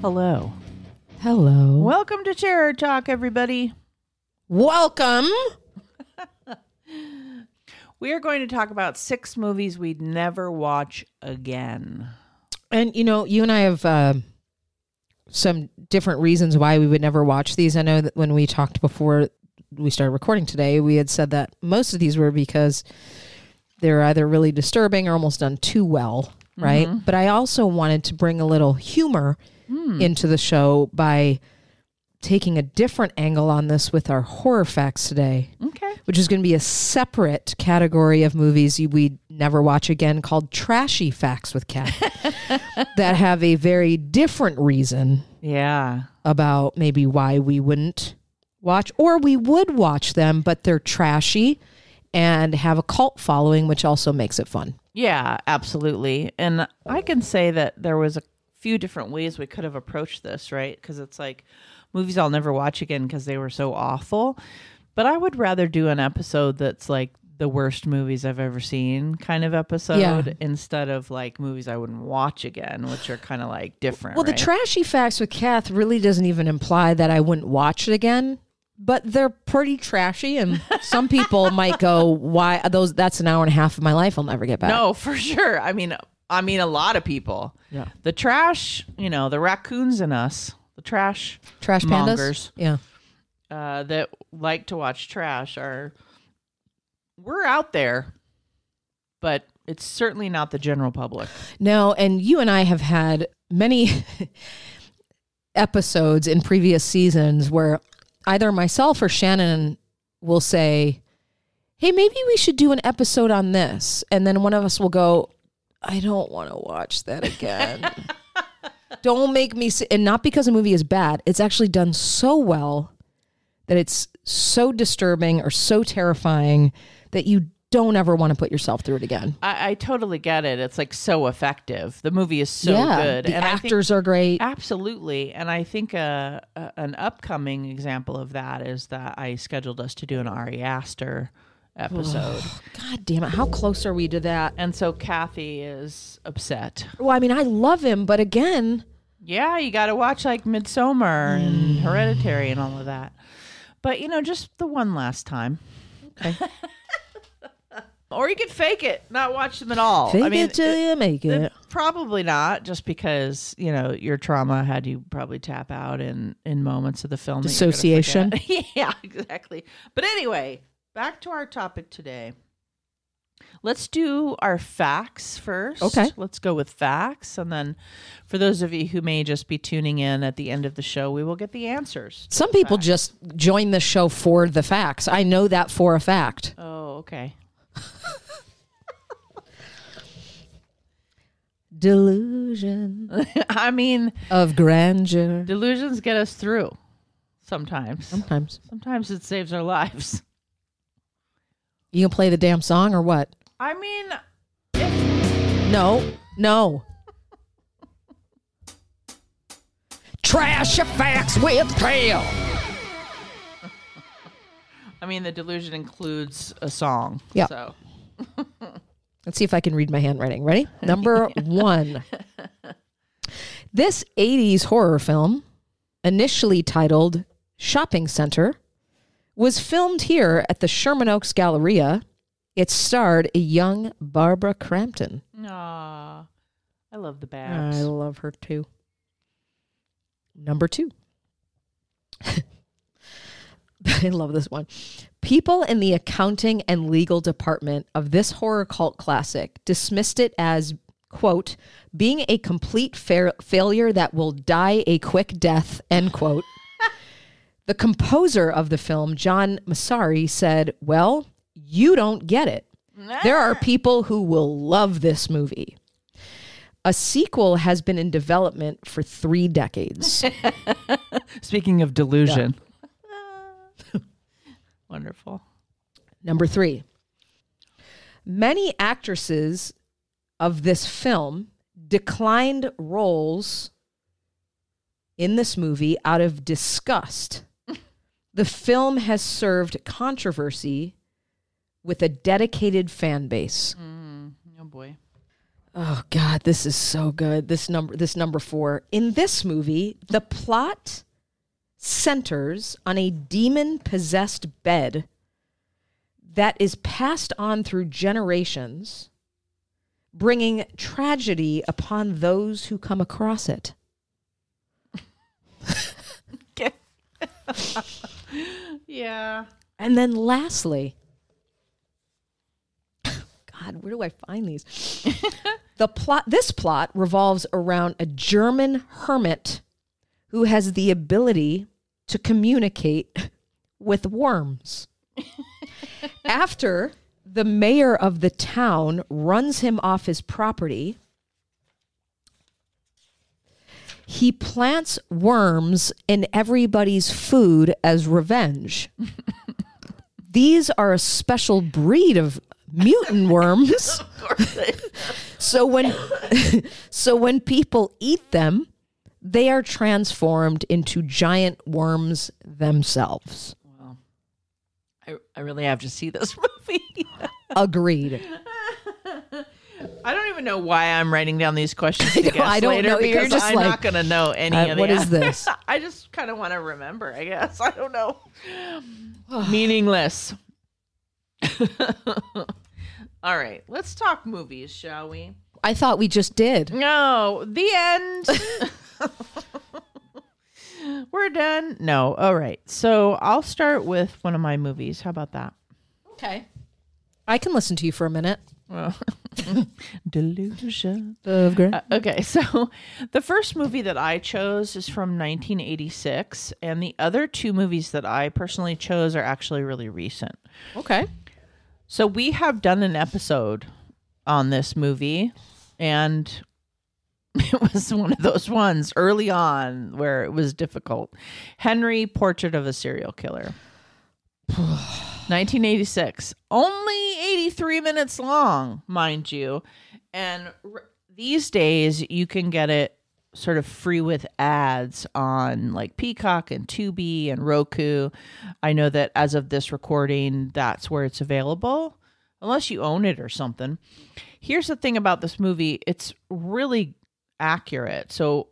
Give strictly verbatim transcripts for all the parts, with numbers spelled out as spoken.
hello. Hello. Welcome to Terror Talk, everybody. Welcome. We are going to talk about six movies we'd never watch again. And, you know, you and I have uh, some different reasons why we would never watch these. I know that when we talked before we started recording today, we had said that most of these were because they're either really disturbing or almost done too well, right? Mm-hmm. But I also wanted to bring a little humor mm. into the show by taking a different angle on this with our horror facts today. Okay. Which is going to be a separate category of movies we'd never watch again called Trashy Facts with Kat that have a very different reason yeah, about maybe why we wouldn't watch, or we would watch them, but they're trashy and have a cult following, which also makes it fun. Yeah, absolutely. And I can say that there was a few different ways we could have approached this, right? Because it's like movies I'll never watch again because they were so awful. But I would rather do an episode that's like the worst movies I've ever seen kind of episode yeah. instead of like movies I wouldn't watch again, which are kind of like different. Well, right? the Trashy Facts with Kath really doesn't even imply that I wouldn't watch it again, but they're pretty trashy. And some people might go, why those? That's an hour and a half of my life I'll never get back. No, for sure. I mean, I mean, a lot of people. Yeah. The trash, you know, the raccoons in us, the trash, trash mongers, pandas. Yeah. Uh, that like to watch trash are, we're out there, but it's certainly not the general public. No, and you and I have had many episodes in previous seasons where either myself or Shannon will say, hey, maybe we should do an episode on this. And then one of us will go, I don't want to watch that again. Don't make me sit. And not because a movie is bad. It's actually done so well that it's so disturbing or so terrifying that you don't ever want to put yourself through it again. I, I totally get it. It's like so effective. The movie is so yeah, good. The and actors I think, are great. Absolutely. And I think uh, uh, an upcoming example of that is that I scheduled us to do an Ari Aster episode. God damn it. How close are we to that? And so Kathy is upset. Well, I mean, I love him, but again... Yeah, you got to watch like Midsommar and Hereditary and all of that. But, you know, just the one last time. Okay. Or you could fake it, not watch them at all. Fake I mean, it till you make it. it. Probably not, just because, you know, your trauma had you probably tap out in, in moments of the film. Dissociation. Yeah, exactly. But anyway, back to our topic today. Let's do our facts first. Okay. Let's go with facts. And then for those of you who may just be tuning in at the end of the show, we will get the answers. Some people facts. just join the show for the facts. I know that for a fact. Oh, okay. Delusion. I mean, of grandeur. Delusions get us through sometimes. Sometimes. Sometimes it saves our lives. You gonna play the damn song or what? I mean, if- no, no. Trash facts with Kale. I mean, the delusion includes a song. Yeah. So. Let's see if I can read my handwriting. Ready? Number one. This eighties horror film, initially titled Shopping Center, was filmed here at the Sherman Oaks Galleria. It starred a young Barbara Crampton. Aw, I love the Babs. I love her too. Number two. I love this one. People in the accounting and legal department of this horror cult classic dismissed it as, quote, being a complete fa- failure that will die a quick death, end quote. The composer of the film, John Massari, said, well, you don't get it. There are people who will love this movie. A sequel has been in development for three decades. Speaking of delusion. Yeah. Wonderful. Number three. Many actresses of this film declined roles in this movie out of disgust. The film has served controversy with a dedicated fan base. Mm, oh boy. Oh God, this is so good. This number, this number four. In this movie, the plot centers on a demon-possessed bed that is passed on through generations, bringing tragedy upon those who come across it. Yeah. And then lastly, God, where do I find these? The plot, this plot revolves around a German hermit who has the ability to communicate with worms. After the mayor of the town runs him off his property, he plants worms in everybody's food as revenge. These are a special breed of mutant worms. Of course they do. So when so when people eat them, they are transformed into giant worms themselves. Well, I, I really have to see this movie. Agreed. I don't even know why I'm writing down these questions to I don't- guess I don't later know. You're because just I'm like, not going to know any uh, of the what is this? I just kind of want to remember, I guess. I don't know. Meaningless. All right, let's talk movies, shall we? I thought we just did. No, the end. We're done. No, all right. So I'll start with one of my movies. How about that? Okay. I can listen to you for a minute. Well, delusion. Of great. Uh, okay, so the first movie that I chose is from nineteen eighty-six, and the other two movies that I personally chose are actually really recent. Okay. So we have done an episode on this movie, and it was one of those ones early on where it was difficult. Henry, Portrait of a Serial Killer. nineteen eighty-six. Only eighty-three minutes long, mind you. And r- these days, you can get it sort of free with ads on like Peacock and Tubi and Roku. I know that as of this recording, that's where it's available, unless you own it or something. Here's the thing about this movie. It's really accurate. So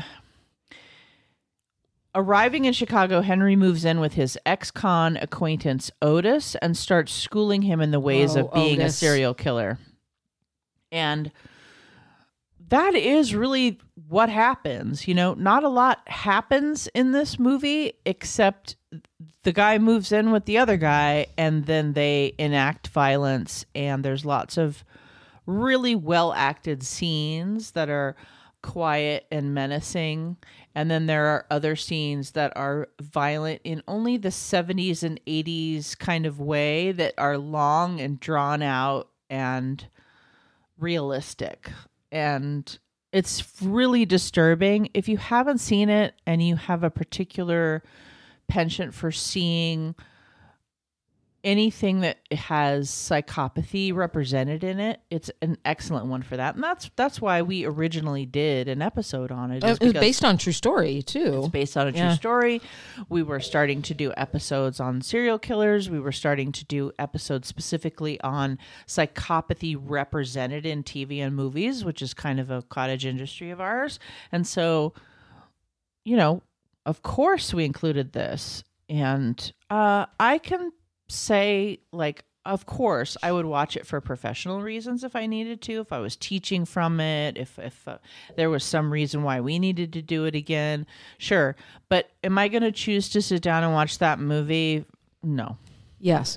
arriving in Chicago, Henry moves in with his ex-con acquaintance Otis and starts schooling him in the ways Whoa, of being Otis. a serial killer. And that is really what happens. You know, not a lot happens in this movie except the guy moves in with the other guy and then they enact violence, and there's lots of really well acted scenes that are quiet and menacing. And then there are other scenes that are violent in only the seventies and eighties kind of way, that are long and drawn out and realistic. And it's really disturbing. If you haven't seen it and you have a particular penchant for seeing anything that has psychopathy represented in it, it's an excellent one for that. And that's that's why we originally did an episode on it. is It was because based on true story, too. It's based on a true Yeah. story. We were starting to do episodes on serial killers. We were starting to do episodes specifically on psychopathy represented in T V and movies, which is kind of a cottage industry of ours. And so, you know, of course we included this. And uh, I can say, like, of course I would watch it for professional reasons if I needed to, if I was teaching from it, if if uh, there was some reason why we needed to do it again, sure. But am I going to choose to sit down and watch that movie? No. Yes.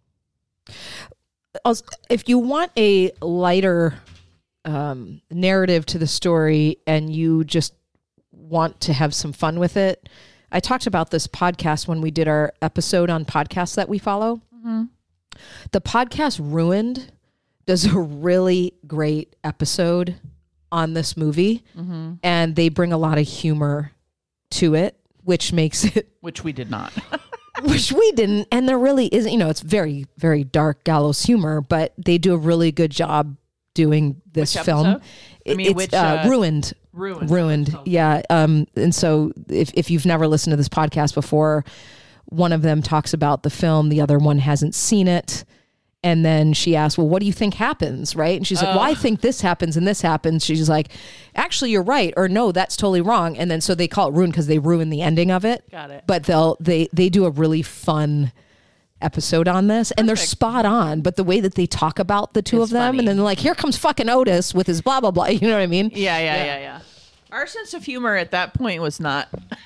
Also, if you want a lighter um, narrative to the story and you just want to have some fun with it, I talked about this podcast when we did our episode on podcasts that we follow. Mm-hmm. The podcast Ruined does a really great episode on this movie, Mm-hmm. and they bring a lot of humor to it, which makes it, Which we did not. which we didn't. And there really isn't, you know, it's very, very dark gallows humor, but they do a really good job doing this Which film. episode? I mean, it's which, uh, uh, Ruined. Ruined. Ruined. Yeah. Um, and so if, if you've never listened to this podcast before, one of them talks about the film, the other one hasn't seen it. And then she asked, well, what do you think happens? Right. And she's like, Oh. well, I think this happens and this happens. She's like, actually, you're right. Or no, that's totally wrong. And then so they call it ruin because they ruin the ending of it. Got it. But they'll they they do a really fun episode on this. And they're spot on. But the way that they talk about the two It's of them, funny. and then they're like, here comes fucking Otis with his blah, blah, blah. You know what I mean? Yeah, yeah, yeah, yeah. Our sense of humor at that point was not.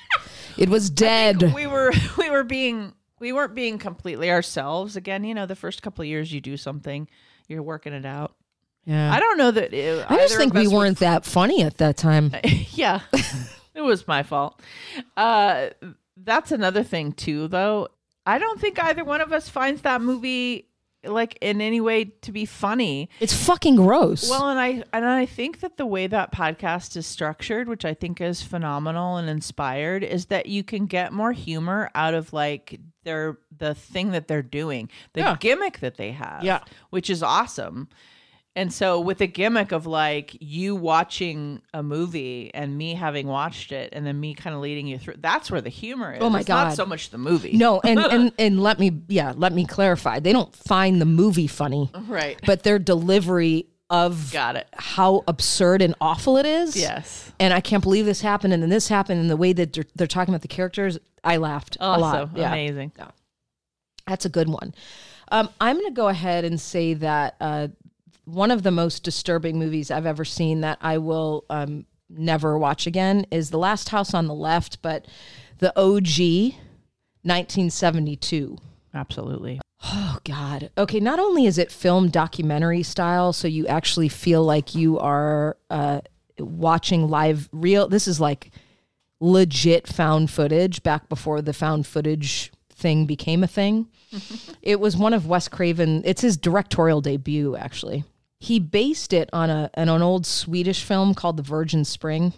It was dead. We were we were being we weren't being completely ourselves. Again, you know, the first couple of years you do something, you're working it out. Yeah. I don't know that. It, I just either think of we us would- weren't that funny at that time. Yeah, it was my fault. Uh, that's another thing too, though. I don't think either one of us finds that movie like in any way to be funny. It's fucking gross. Well, and I and I think that the way that podcast is structured, which I think is phenomenal and inspired, is that you can get more humor out of like their the thing that they're doing, the Yeah. gimmick that they have, Yeah. which is awesome. And so with the gimmick of like you watching a movie and me having watched it and then me kind of leading you through, that's where the humor is. Oh my It's God. not so much the movie. no, and, and and let me yeah, let me clarify. They don't find the movie funny, Right. but their delivery of Got it. how absurd and awful it is. Yes. And I can't believe this happened and then this happened and the way that they're, they're talking about the characters, I laughed a lot. Also Yeah. amazing. That's a good one. Um, I'm going to go ahead and say that uh, one of the most disturbing movies I've ever seen that I will um, never watch again is The Last House on the Left, but the O G, nineteen seventy-two. Absolutely. Oh, God. Okay, not only is it film documentary style, so you actually feel like you are uh, watching live real, this is like legit found footage back before the found footage thing became a thing. It was one of Wes Craven, it's his directorial debut, actually. He based it on a on an old Swedish film called The Virgin Spring,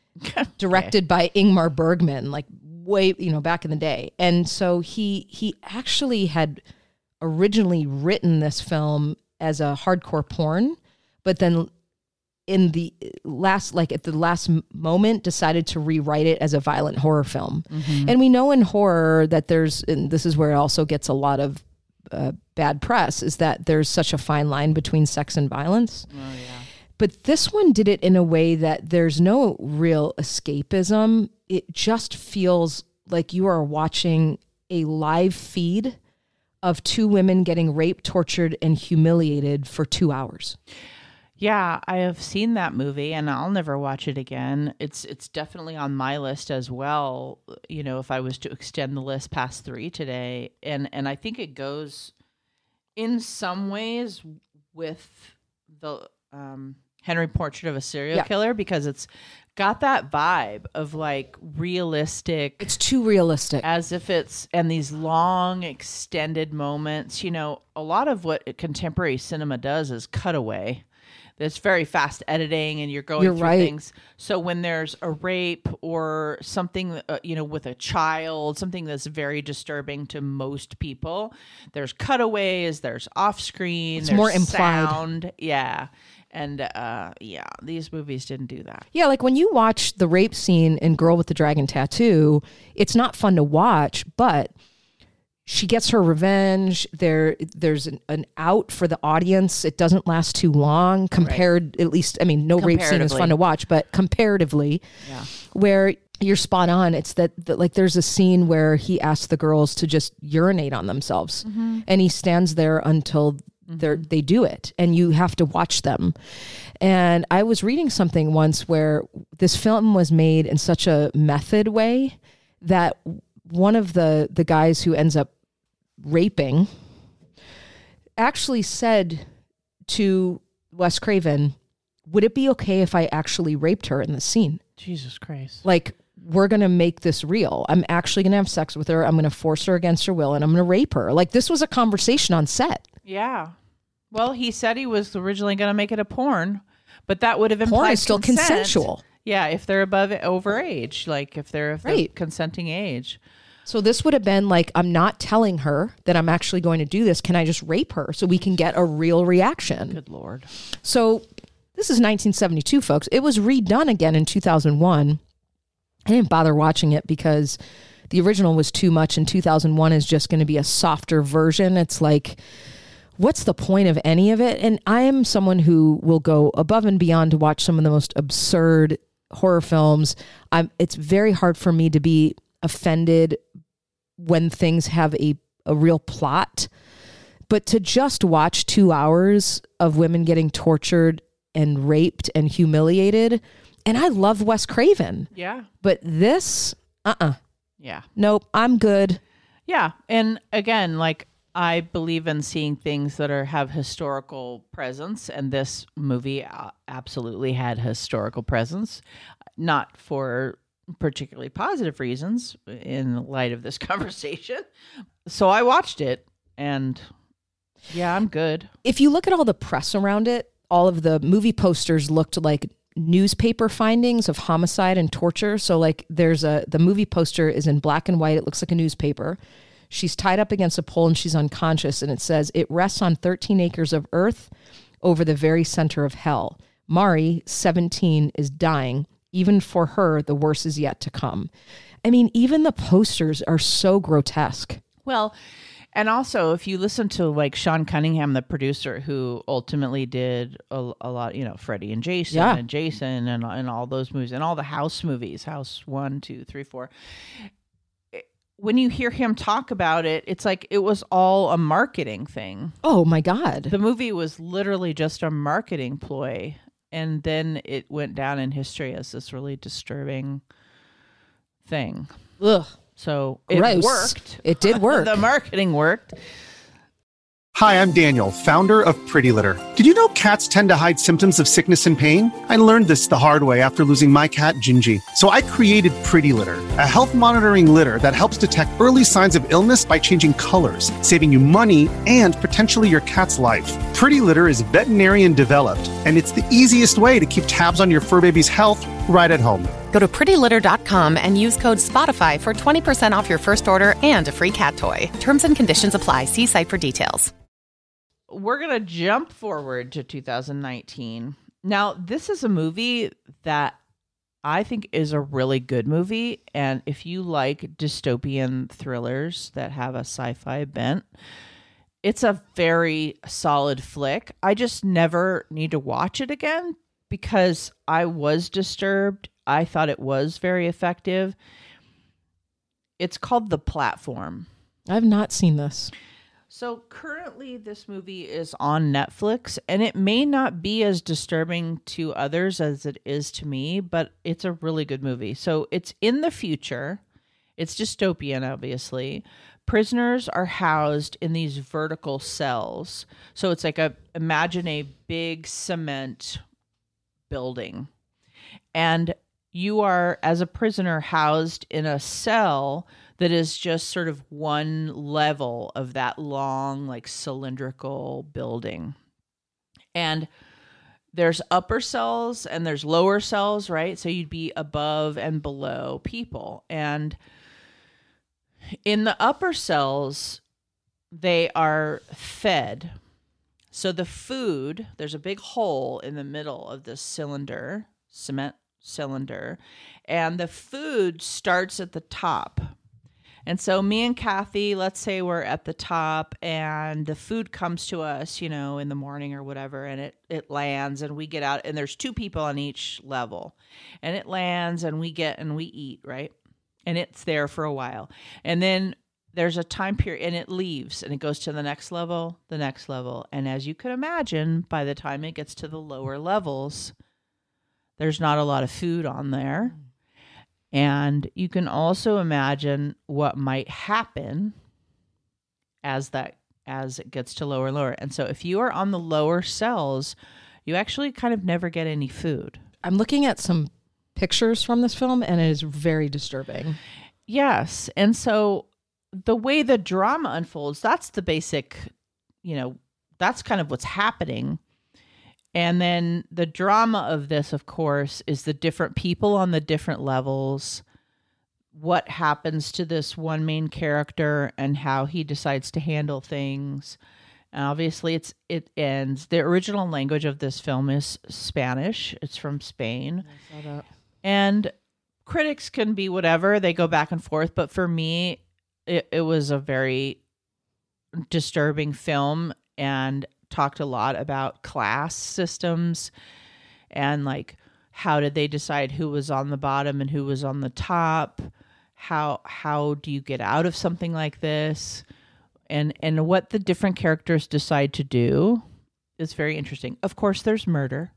directed by Ingmar Bergman, like way, you know, back in the day. And so he he actually had originally written this film as a hardcore porn, but then in the last, like at the last m- moment, decided to rewrite it as a violent horror film. And we know in horror that there's, and this is where it also gets a lot of uh, bad press, is that there's such a fine line between sex and violence. Oh, yeah. But this one did it in a way that there's no real escapism. It just feels like you are watching a live feed of two women getting raped, tortured, and humiliated for two hours. Yeah, I have seen that movie and I'll never watch it again. It's it's definitely on my list as well, you know, if I was to extend the list past three today. And and I think it goes in some ways with the um, Henry Portrait of a Serial Yeah. Killer, because it's got that vibe of like realistic, It's too realistic. as if it's, and these long extended moments. You know, a lot of what contemporary cinema does is cutaway. It's very fast editing and you're going You're through right. things. So when there's a rape or something, uh, you know, with a child, something that's very disturbing to most people, there's cutaways, there's off screen, there's more implied. sound. Yeah. And uh, yeah, these movies didn't do that. Yeah, like when you watch the rape scene in Girl with the Dragon Tattoo, it's not fun to watch, but she gets her revenge. There, there's an, an out for the audience. It doesn't last too long compared, at least, I mean, no rape scene is Comparatively. fun to watch, but comparatively, Yeah. where you're spot on. It's that, that like there's a scene where he asks the girls to just urinate on themselves, and he stands there until they're, they do it, and you have to watch them. And I was reading something once where this film was made in such a method way that one of the the guys who ends up raping actually said to Wes Craven, would it be okay if I actually raped her in the scene? Jesus Christ. Like, we're going to make this real. I'm actually going to have sex with her. I'm going to force her against her will, and I'm going to rape her. Like, this was a conversation on set. Yeah. Well, he said he was originally going to make it a porn, but that would have implied Porn is still consent. consensual. Yeah, if they're above over age, like if they're if they're Right. consenting age. So this would have been like, I'm not telling her that I'm actually going to do this. Can I just rape her so we can get a real reaction? Good Lord. So this is nineteen seventy-two, folks. It was redone again in two thousand one. I didn't bother watching it because the original was too much, and two thousand one is just going to be a softer version. It's like what's the point of any of it? And I am someone who will go above and beyond to watch some of the most absurd horror films. I'm, it's very hard for me to be offended when things have a, a real plot. But to just watch two hours of women getting tortured and raped and humiliated, and I love Wes Craven. Yeah. But this, uh-uh. Yeah. Nope, I'm good. Yeah. And again, like, I believe in seeing things that are have historical presence, and this movie uh, absolutely had historical presence, not for particularly positive reasons in light of this conversation. So I watched it, and yeah, I'm good. If you look at all the press around it, all of the movie posters looked like newspaper findings of homicide and torture. So like there's a, the movie poster is in black and white. It looks like a newspaper. She's tied up against a pole and she's unconscious. And it says, it rests on thirteen acres of earth over the very center of hell. Mari, seventeen, is dying. Even for her, the worst is yet to come. I mean, even the posters are so grotesque. Well, and also, if you listen to like Sean Cunningham, the producer who ultimately did a, a lot, you know, Freddy and Jason Yeah. and Jason and, and all those movies and all the House movies, House one, two, three, four. When you hear him talk about it, it's like it was all a marketing thing. Oh my God. The movie was literally just a marketing ploy. And then it went down in history as this really disturbing thing. Ugh. So it Gross. worked. It did work. The marketing worked. Hi, I'm Daniel, founder of Pretty Litter. Did you know cats tend to hide symptoms of sickness and pain? I learned this the hard way after losing my cat, Gingy. So I created Pretty Litter, a health monitoring litter that helps detect early signs of illness by changing colors, saving you money and potentially your cat's life. Pretty Litter is veterinarian developed, and it's the easiest way to keep tabs on your fur baby's health right at home. Go to pretty litter dot com and use code SPOTIFY for twenty percent off your first order and a free cat toy. Terms and conditions apply. See site for details. We're going to jump forward to two thousand nineteen. Now, this is a movie that I think is a really good movie. And if you like dystopian thrillers that have a sci-fi bent, it's a very solid flick. I just never need to watch it again because I was disturbed. I thought it was very effective. It's called The Platform. I've not seen this. So currently this movie is on Netflix, and it may not be as disturbing to others as it is to me, but it's a really good movie. So it's in the future. It's dystopian, obviously. Prisoners are housed in these vertical cells. So it's like a, imagine a big cement building. And you are, as a prisoner, housed in a cell that is just sort of one level of that long, like cylindrical building. And there's upper cells and there's lower cells, right? So you'd be above and below people. And in the upper cells, they are fed. So the food, there's a big hole in the middle of this cylinder, cement cylinder, and the food starts at the top. And so me and Kathy, let's say we're at the top and the food comes to us, you know, in the morning or whatever, and it, it lands and we get out, and there's two people on each level, and it lands and we get and we eat, right? And it's there for a while. And then there's a time period and it leaves and it goes to the next level, the next level. And as you can imagine, by the time it gets to the lower levels, there's not a lot of food on there. And you can also imagine what might happen as that as it gets to lower and lower. And so if you are on the lower cells, you actually kind of never get any food. I'm looking at some pictures from this film and it is very disturbing. Yes. And so the way the drama unfolds, that's the basic, you know, that's kind of what's happening. And then the drama of this, of course, is the different people on the different levels, what happens to this one main character and how he decides to handle things. And obviously, it's it ends. The original language of this film is Spanish. It's from Spain. I saw that. And critics can be whatever. They go back and forth. But for me, it, it was a very disturbing film. and talked a lot about class systems and like how did they decide who was on the bottom and who was on the top? How how do you get out of something like this? And and what the different characters decide to do is very interesting. Of course, there's murder.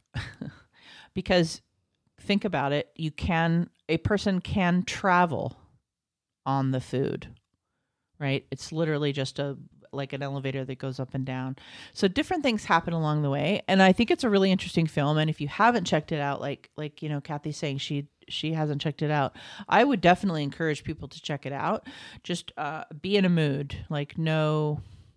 Because think about it, you can a person can travel on the food, right? It's literally just a like an elevator that goes up and down. So different things happen along the way, and I think it's a really interesting film. And if you haven't checked it out, like like you know, Kathy's saying she she hasn't checked it out, I would definitely encourage people to check it out. Just uh, be in a mood, like no,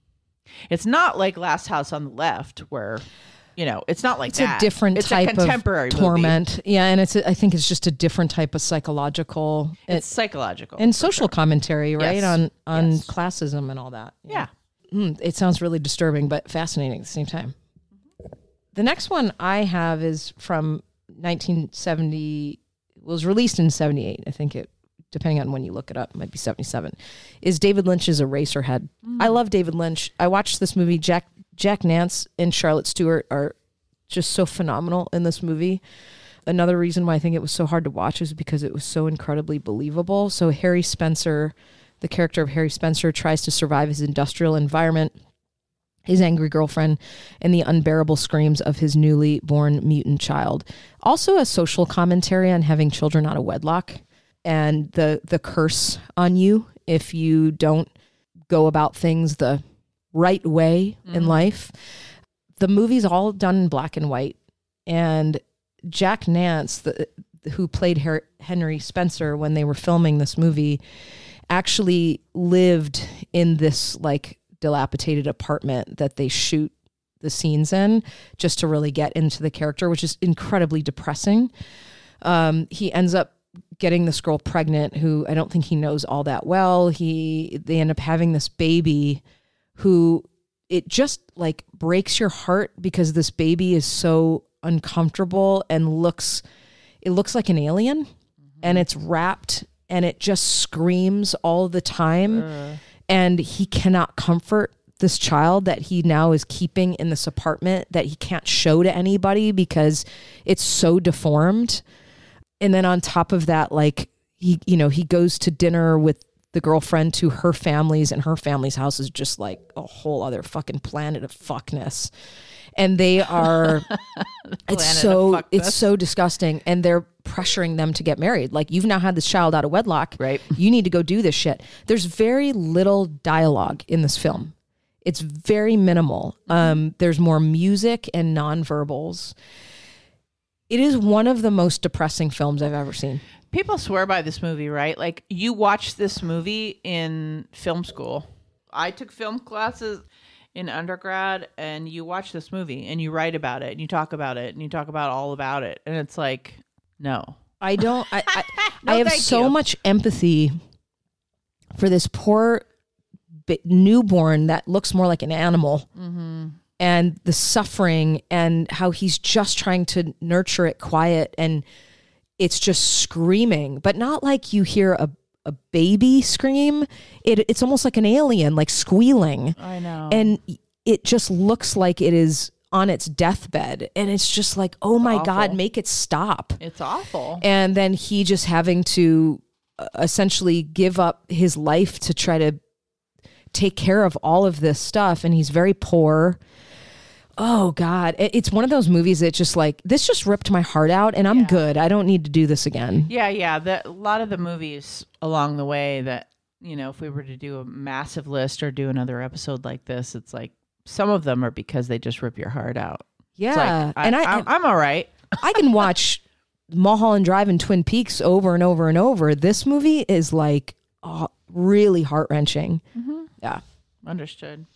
it's not like Last House on the Left where. You know, it's not like it's that. a different it's type a contemporary of torment. movie. Yeah, and it's a, I think it's just a different type of psychological it's psychological and social sure. commentary, right? Yes. On on yes. classism and all that. Yeah. yeah. Mm, it sounds really disturbing but fascinating at the same time. Mm-hmm. The next one I have is from nineteen seventy, was released in seventy-eight. I think it depending on when you look it up, it might be seventy-seven. Is David Lynch's Eraserhead. Mm. I love David Lynch. I watched this movie. Jack Jack Nance and Charlotte Stewart are just so phenomenal in this movie. Another reason why I think it was so hard to watch is because it was so incredibly believable. So Harry Spencer, the character of Harry Spencer, tries to survive his industrial environment, his angry girlfriend, and the unbearable screams of his newly born mutant child. Also a social commentary on having children out of wedlock and the the curse on you if you don't go about things the right way mm-hmm. in life. The movie's all done in black and white, and Jack Nance, the, who played Her- Henry Spencer when they were filming this movie, actually lived in this like dilapidated apartment that they shoot the scenes in just to really get into the character, which is incredibly depressing. Um, he ends up getting this girl pregnant who I don't think he knows all that well. He they end up having this baby who it just like breaks your heart because this baby is so uncomfortable and looks, it looks like an alien mm-hmm. and it's wrapped and it just screams all the time. Uh. And he cannot comfort this child that he now is keeping in this apartment that he can't show to anybody because it's so deformed. And then on top of that, like he, you know, he goes to dinner with the girlfriend to her family's, and her family's house is just like a whole other fucking planet of fuckness. And they are, it's so, it's so disgusting. And they're pressuring them to get married. Like, you've now had this child out of wedlock. Right. You need to go do this shit. There's very little dialogue in this film. It's very minimal. Um, there's more music and nonverbals. It is one of the most depressing films I've ever seen. People swear by this movie, right? Like, you watch this movie in film school. I took film classes in undergrad, and you watch this movie and you write about it and you talk about it and you talk about all about it. And it's like, no. I don't, I, I, no, I have so you. much empathy for this poor newborn that looks more like an animal. Mm-hmm. And the suffering and how he's just trying to nurture it quiet and it's just screaming, but not like you hear a, a baby scream. It It's almost like an alien, like squealing. I know. And it just looks like it is on its deathbed. And it's just like, oh my awful. God, make it stop. It's awful. And then he just having to uh, essentially give up his life to try to take care of all of this stuff. And he's very poor. Oh God. It's one of those movies that just like, this just ripped my heart out and I'm yeah. good. I don't need to do this again. Yeah. Yeah. The, a lot of the movies along the way that, you know, if we were to do a massive list or do another episode like this, it's like some of them are because they just rip your heart out. Yeah. Like, I, and I, I'm, I'm all right. I can watch Mulholland Drive and Twin Peaks over and over and over. This movie is like oh, really heart wrenching. Mm-hmm. Yeah. Understood.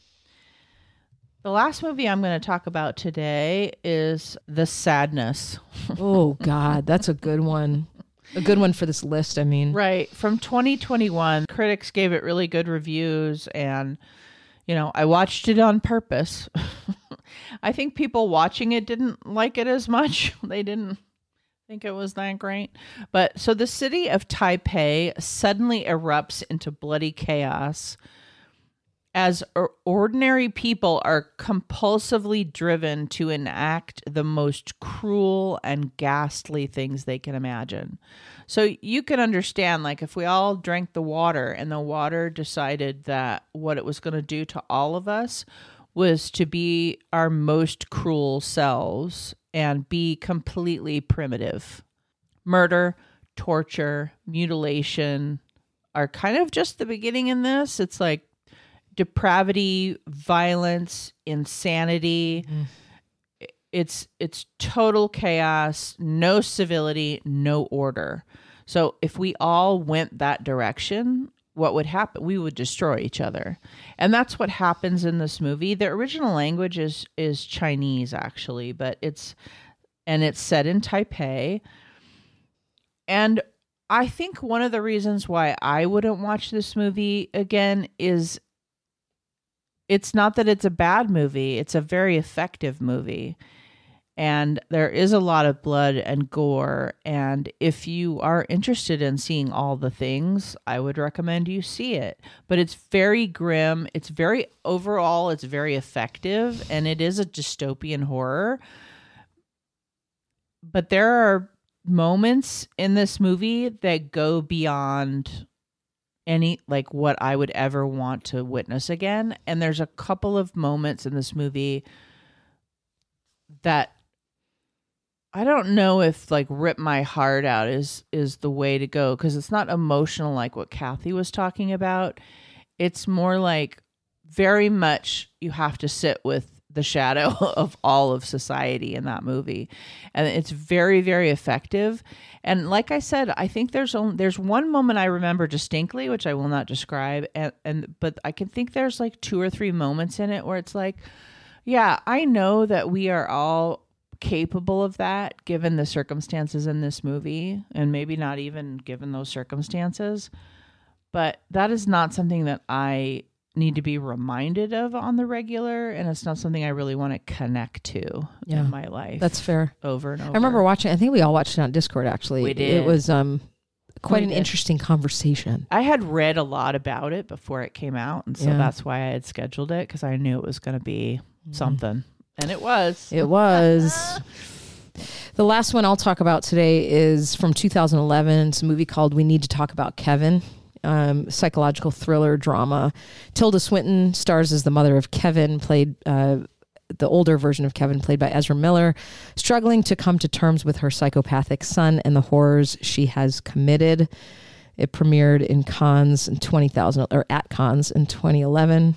The last movie I'm going to talk about today is The Sadness. Oh, God. That's a good one. A good one for this list, I mean. Right. From twenty twenty-one, critics gave it really good reviews. And, you know, I watched it on purpose. I think people watching it didn't like it as much. They didn't think it was that great. But so the city of Taipei suddenly erupts into bloody chaos as or- ordinary people are compulsively driven to enact the most cruel and ghastly things they can imagine. So you can understand, like, if we all drank the water and the water decided that what it was going to do to all of us was to be our most cruel selves and be completely primitive. Murder, torture, mutilation are kind of just the beginning in this. It's like depravity, violence, insanity. Mm. It's it's total chaos, no civility, no order. So if we all went that direction, what would happen? We would destroy each other. And that's what happens in this movie. The original language is is Chinese, actually, but it's and it's set in Taipei. And I think one of the reasons why I wouldn't watch this movie again is it's not that it's a bad movie. It's a very effective movie. And there is a lot of blood and gore. And if you are interested in seeing all the things, I would recommend you see it. But it's very grim. It's very, overall, it's very effective. And it is a dystopian horror. But there are moments in this movie that go beyond any, like, what I would ever want to witness again. And there's a couple of moments in this movie that I don't know if, like, rip my heart out is is the way to go, because it's not emotional like what Kathy was talking about. It's more like very much you have to sit with the shadow of all of society in that movie. And it's very, very effective. And like I said, I think there's only, there's one moment I remember distinctly, which I will not describe. And, and, but I can think there's like two or three moments in it where it's like, yeah, I know that we are all capable of that given the circumstances in this movie, and maybe not even given those circumstances. But that is not something that I need to be reminded of on the regular, and it's not something I really want to connect to yeah, in my life. That's fair. Over and over. I remember watching, I think we all watched it on Discord, actually. We did. It was um quite we an did. interesting conversation. I had read a lot about it before it came out, and so yeah. that's why I had scheduled it, because I knew it was going to be mm. something. And it was. It was. The last one I'll talk about today is from two thousand eleven. It's a movie called We Need to Talk About Kevin. Um, psychological thriller drama. Tilda Swinton stars as the mother of Kevin, played uh, the older version of Kevin, played by Ezra Miller, struggling to come to terms with her psychopathic son and the horrors she has committed. It premiered in Cannes in twenty thousand, or at Cannes in twenty eleven.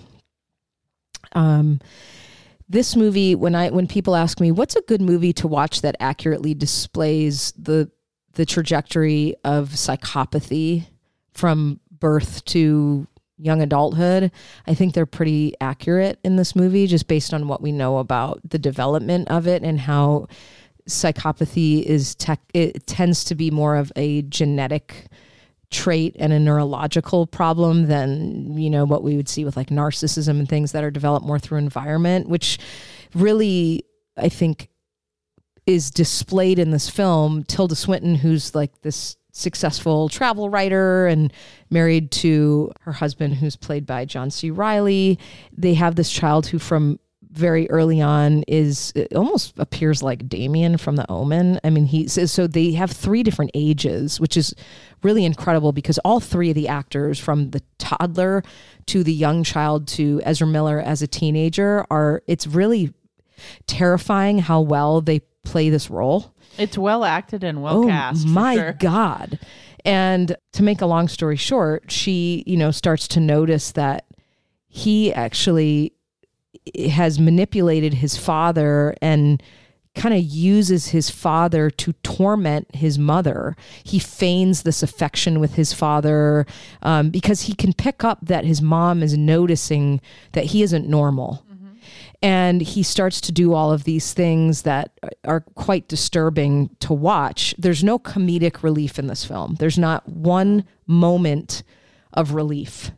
Um, this movie, when I when people ask me what's a good movie to watch that accurately displays the the trajectory of psychopathy from birth to young adulthood, I think they're pretty accurate in this movie, just based on what we know about the development of it and how psychopathy is tech, it tends to be more of a genetic trait and a neurological problem than, you know, what we would see with like narcissism and things that are developed more through environment, which really, I think, is displayed in this film. Tilda Swinton, who's like this successful travel writer and married to her husband, who's played by John C. Reilly. They have this child who from very early on is, it almost appears like Damien from The Omen. I mean, he says, so they have three different ages, which is really incredible because all three of the actors, from the toddler to the young child to Ezra Miller as a teenager, are, it's really terrifying how well they play this role. It's well acted and well oh, cast. My sure. God. And to make a long story short, she, you know, starts to notice that he actually has manipulated his father and kind of uses his father to torment his mother. He feigns this affection with his father um, because he can pick up that his mom is noticing that he isn't normal. And he starts to do all of these things that are quite disturbing to watch. There's no comedic relief in this film. There's not one moment of relief.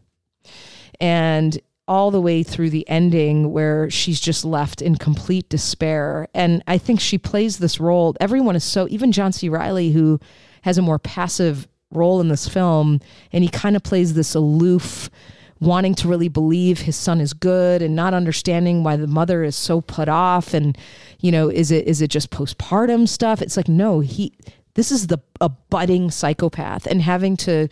And all the way through the ending where she's just left in complete despair. And I think she plays this role. Everyone is so, even John C. Reilly, who has a more passive role in this film, and he kind of plays this aloof, wanting to really believe his son is good and not understanding why the mother is so put off. And, you know, is it is it just postpartum stuff? It's like, no, he this is the a budding psychopath, and having to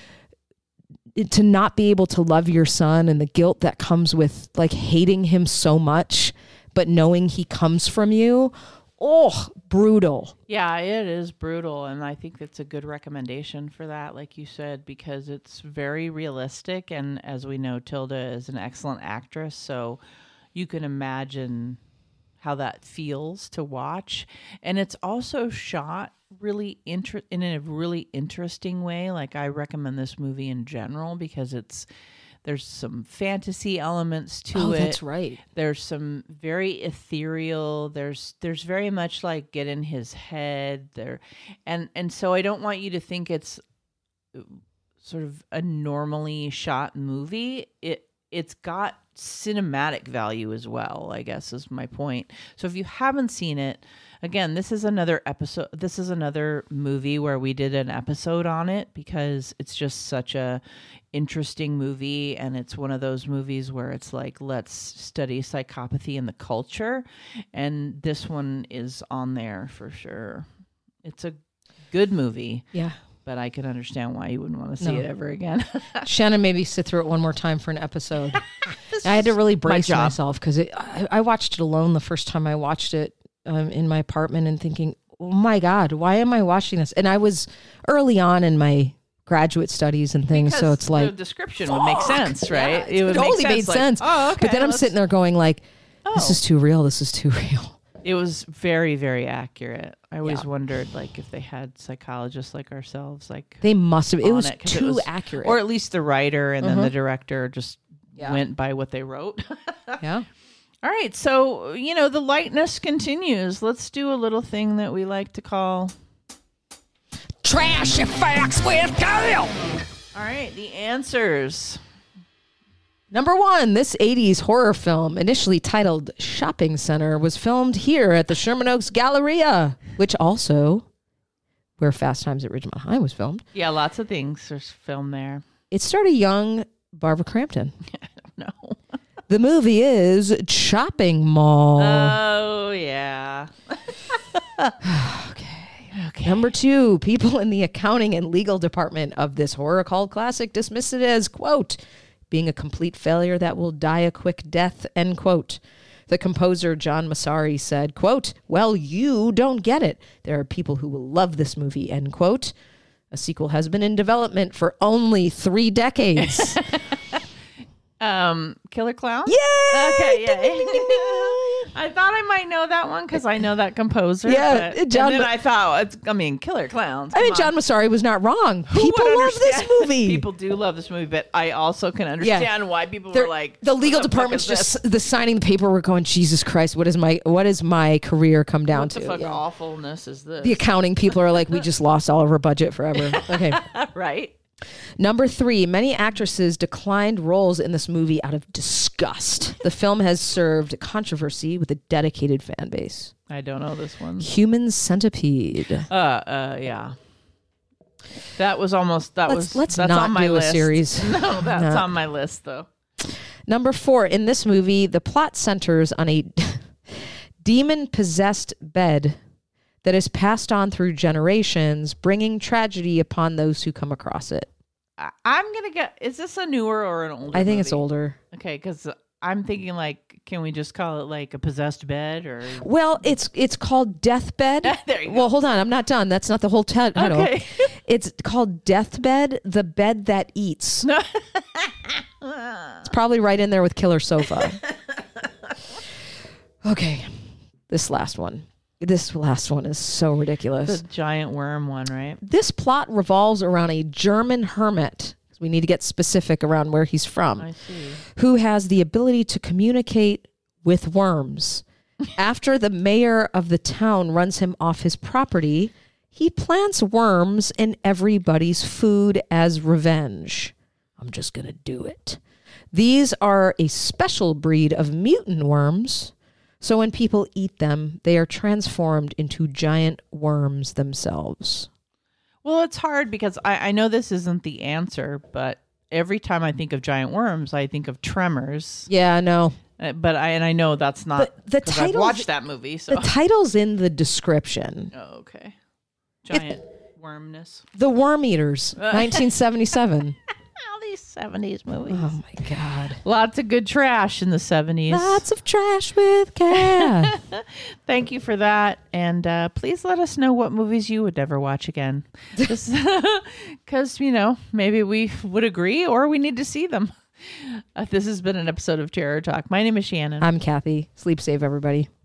to not be able to love your son and the guilt that comes with like hating him so much, but knowing he comes from you. Oh, brutal. Yeah, it is brutal. And I think that's a good recommendation for that, like you said, because it's very realistic. And as we know, Tilda is an excellent actress. So you can imagine how that feels to watch. And it's also shot really inter- in a really interesting way. Like, I recommend this movie in general because it's there's some fantasy elements to oh, it. That's right. There's some very ethereal. There's there's very much like get in his head there, and and so I don't want you to think it's sort of a normally shot movie. It it's got cinematic value as well, I guess is my point. So if you haven't seen it, again, this is another episode. This is another movie where we did an episode on it because it's just such a interesting movie, and it's one of those movies where it's like, let's study psychopathy in the culture, and this one is on there for sure. It's a good movie. Yeah. But I can understand why you wouldn't want to see No. it ever again. Shannon made me sit through it one more time for an episode. I had to really brace job. myself because I, I watched it alone the first time I watched it um, in my apartment and thinking, oh my God, why am I watching this? And I was early on in my graduate studies and things, Because so it's like the description would make sense, right? Yeah, it, would totally make made like, sense. oh, okay, but then I'm let's- sitting there going like, this Oh. is too real. This is too real. It was very, very accurate. I always Yeah. wondered, like, if they had psychologists like ourselves, like They must have. It on was it, 'cause too it was- accurate. or at least the writer and then Mhm. the director just Yeah. went by what they wrote. yeah. All right, so you know the lightness continues. Let's do a little thing that we like to call. Trashy facts with Kyle. All right, the answers. Number one, this eighties horror film, initially titled Shopping Center, was filmed here at the Sherman Oaks Galleria, which also where Fast Times at Ridgemont High was filmed. Yeah, lots of things are filmed there. It starred a young Barbara Crampton. No. The movie is Chopping Mall. Oh yeah. okay. Okay. Number two, people in the accounting and legal department of this horror called classic dismiss it as, quote, being a complete failure that will die a quick death, end quote. The composer, John Massari, said, quote, well, you don't get it. There are people who will love this movie, end quote. A sequel has been in development for only three decades. Um, Killer Clown? Yay! Okay, yeah. Ding, ding, ding, ding. I thought I might know that one because I know that composer. Yeah, but, John and then Ma- I thought, it's, I mean, Killer Clowns. I mean, come John on. Massari was not wrong. Who People would love this understand- movie. People do love this movie, but I also can understand why people They're- were like, the legal what the fuck department's is this? just the signing the paperwork going, Jesus Christ, what is my what is my career come down What to? the fuck Yeah. awfulness is this? The accounting people are like, we just lost all of our budget forever. Okay. right? Number three, many actresses declined roles in this movie out of disgust. The film has served controversy with a dedicated fan base. I don't know this one. Human Centipede. Uh, uh, yeah. That was almost, that Let's- was, let's that's not on my do a list. series. No, that's No. on my list though. Number four, in this movie, the plot centers on a demon-possessed bed that is passed on through generations, bringing tragedy upon those who come across it. I, I'm going to get, is this a newer or an older I think it's movie? older. Okay, because I'm thinking like, can we just call it like a possessed bed or? Well, it's it's called Deathbed. There you go. Well, hold on, I'm not done. That's not the whole ti- title. Okay. It's called Deathbed, the bed that eats. It's probably right in there with Killer Sofa. Okay, this last one. This last one is so ridiculous. The giant worm one, right? This plot revolves around a German hermit. We need to get specific around where he's from. I see. Who has the ability to communicate with worms. After the mayor of the town runs him off his property, he plants worms in everybody's food as revenge. I'm just going to do it. These are a special breed of mutant worms. So when people eat them, they are transformed into giant worms themselves. Well, it's hard because I, I know this isn't the answer, but every time I think of giant worms, I think of Tremors. Yeah, no. Uh, But I and I know that's not The- the 'cause I've titles- watched that movie. So The title's in the description. oh, okay, giant wormness. The Worm Eaters, nineteen seventy-seven. All these seventies movies. Oh my God. Lots of good trash in the seventies. Lots of trash with Kath. Thank you for that. And uh, please let us know what movies you would never watch again. Because, you know, maybe we would agree or we need to see them. Uh, this has been an episode of Terror Talk. My name is Shannon. I'm Kathy. Sleep safe, everybody.